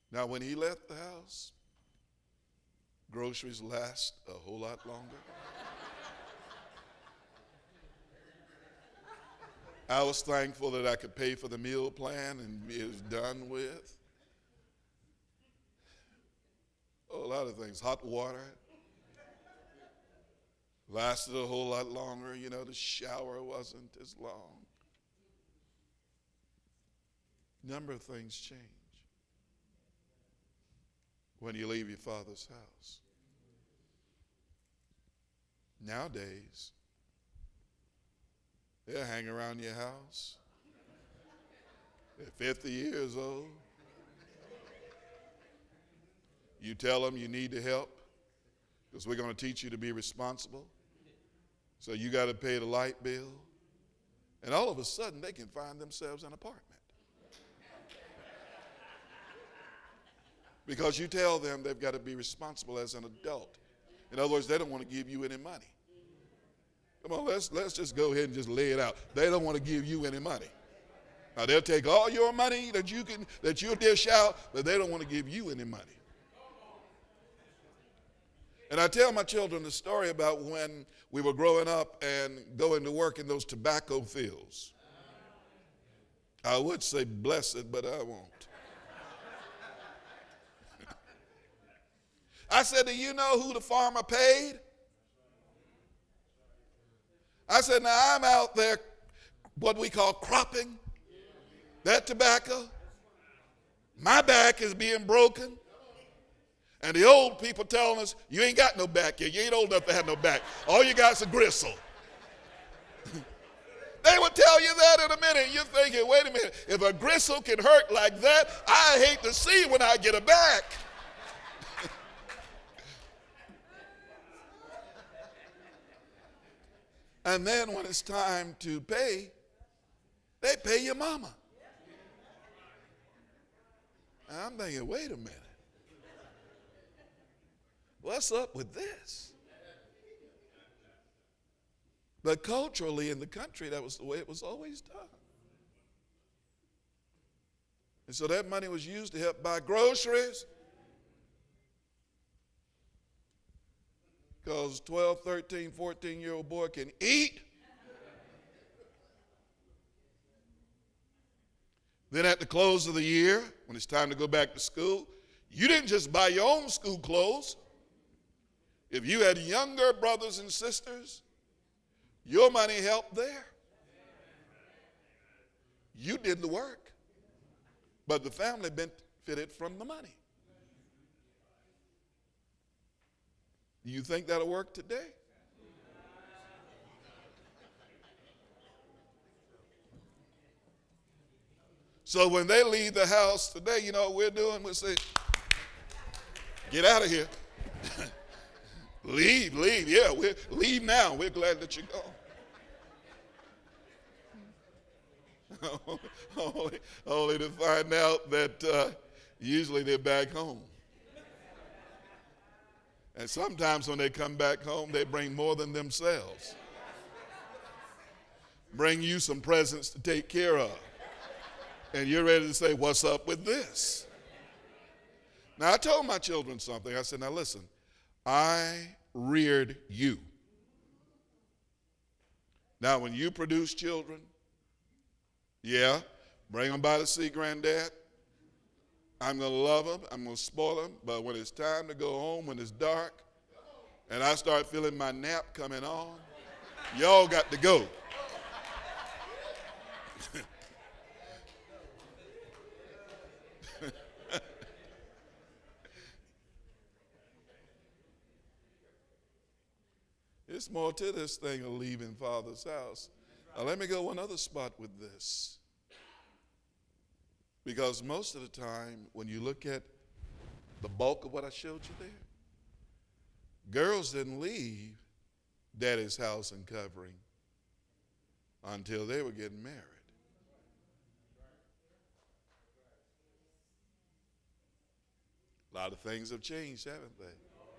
Now, when he left the house, groceries last a whole lot longer. I was thankful that I could pay for the meal plan and it was done with. Oh, a lot of things. Hot water lasted a whole lot longer. You know, the shower wasn't as long. Number of things change when you leave your father's house. Nowadays, they'll hang around your house. They're 50 years old. You tell them you need the help because we're going to teach you to be responsible. So you got to pay the light bill. And all of a sudden, they can find themselves an apartment. Because you tell them they've got to be responsible as an adult. In other words, they don't want to give you any money. Come on, let's just go ahead and just lay it out. They don't want to give you any money. Now they'll take all your money that you'll dish out, but they don't want to give you any money. And I tell my children the story about when we were growing up and going to work in those tobacco fields. I would say blessed, but I won't. I said, do you know who the farmer paid? I said, now I'm out there, what we call cropping that tobacco. My back is being broken. And the old people telling us, you ain't got no back yet. You ain't old enough to have no back. All you got is a gristle. They would tell you that in a minute. You're thinking, wait a minute, if a gristle can hurt like that, I hate to see when I get a back. And then when it's time to pay, they pay your mama. And I'm thinking, wait a minute. What's up with this? But culturally in the country, that was the way it was always done. And so that money was used to help buy groceries. Because 12, 13, 14-year-old boy can eat. Then at the close of the year, when it's time to go back to school, you didn't just buy your own school clothes. If you had younger brothers and sisters, your money helped there. You did the work, but the family benefited from the money. Do you think that'll work today? So when they leave the house today, you know what we're doing? We'll say, get out of here. Leave, yeah, leave now. We're glad that you're gone. only to find out that usually they're back home. And sometimes when they come back home, they bring more than themselves. Bring you some presents to take care of. And you're ready to say, what's up with this? Now, I told my children something. I said, now listen, I reared you. Now, when you produce children, yeah, bring them by to see granddad. I'm going to love them. I'm going to spoil them. But when it's time to go home, when it's dark, and I start feeling my nap coming on, y'all got to go. It's more to this thing of leaving Father's house. Now, let me go one other spot with this. Because most of the time, when you look at the bulk of what I showed you there, girls didn't leave daddy's house and covering until they were getting married. A lot of things have changed, haven't they?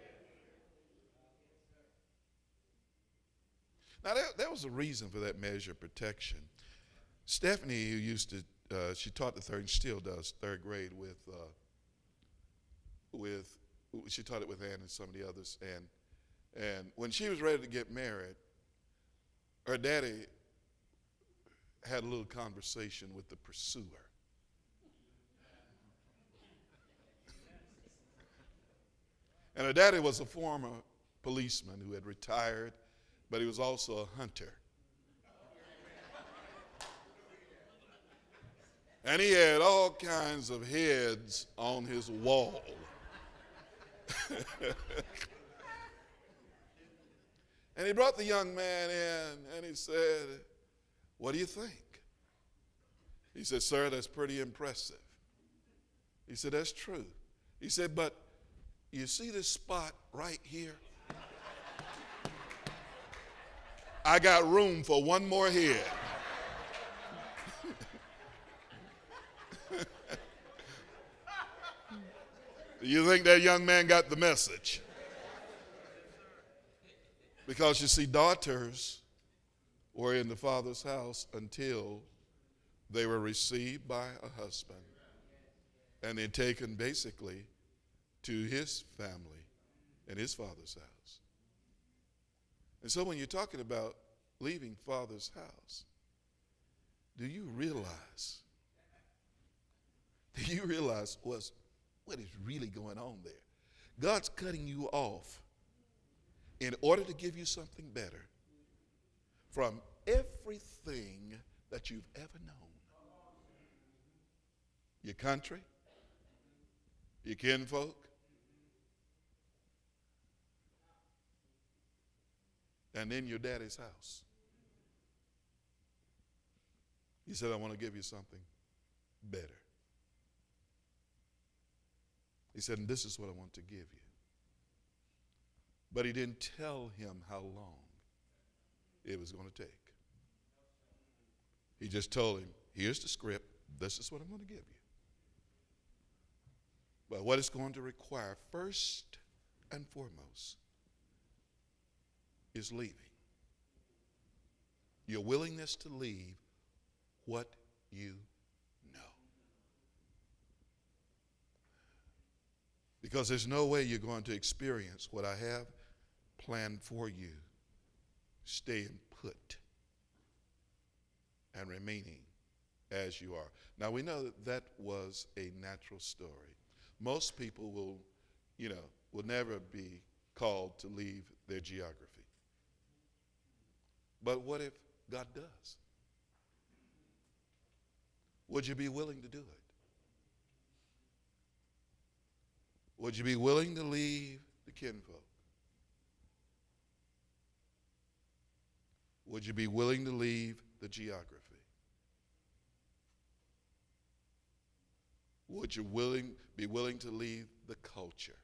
Now, there was a reason for that measure of protection. Stephanie, who used to, she taught the third, and still does, third grade with with, she taught it with Ann and some of the others. And when she was ready to get married, her daddy had a little conversation with the pursuer. And her daddy was a former policeman who had retired, but he was also a hunter. And he had all kinds of heads on his wall. And he brought the young man in and he said, "What do you think?" He said, "Sir, that's pretty impressive." He said, "That's true." He said, "But you see this spot right here? I got room for one more head." Do you think that young man got the message? Because you see, daughters were in the father's house until they were received by a husband and then taken basically to his family and his father's house. And so when you're talking about leaving father's house, do you realize what is really going on there? God's cutting you off in order to give you something better from everything that you've ever known. Your country, your kinfolk, and then your daddy's house. He said, "I want to give you something better." He said, "And this is what I want to give you." But he didn't tell him how long it was going to take. He just told him, "Here's the script. This is what I'm going to give you. But what it's going to require first and foremost is leaving. Your willingness to leave what you know. Because there's no way you're going to experience what I have planned for you, staying put and remaining as you are." Now we know that was a natural story. Most people will never be called to leave their geography. But what if God does? Would you be willing to do it? Would you be willing to leave the kinfolk? Would you be willing to leave the geography? Would you be willing to leave the culture?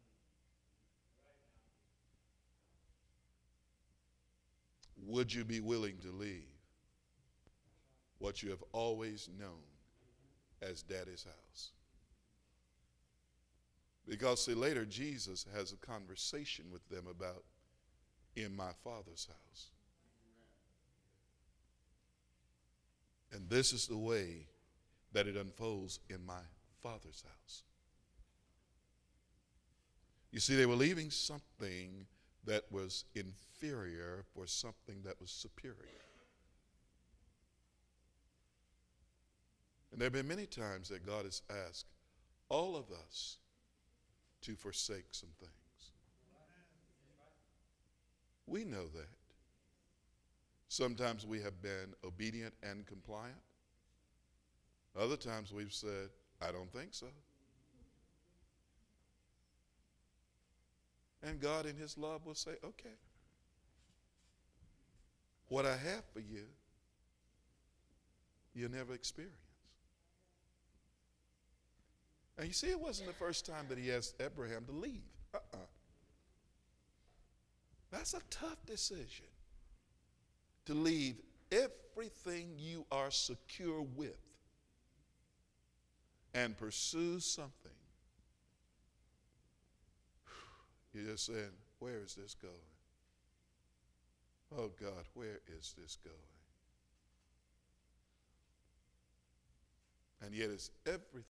Would you be willing to leave what you have always known as daddy's house? Because see, later Jesus has a conversation with them about in my father's house. And this is the way that it unfolds in my father's house. You see, they were leaving something that was inferior for something that was superior. And there have been many times that God has asked all of us to forsake some things. We know that. Sometimes we have been obedient and compliant. Other times we've said, "I don't think so." And God in his love will say, "Okay, what I have for you, you'll never experience." And you see, it wasn't the first time that he asked Abraham to leave. That's a tough decision, to leave everything you are secure with and pursue something. You're just saying, "Where is this going? Oh God, where is this going?" And yet it's everything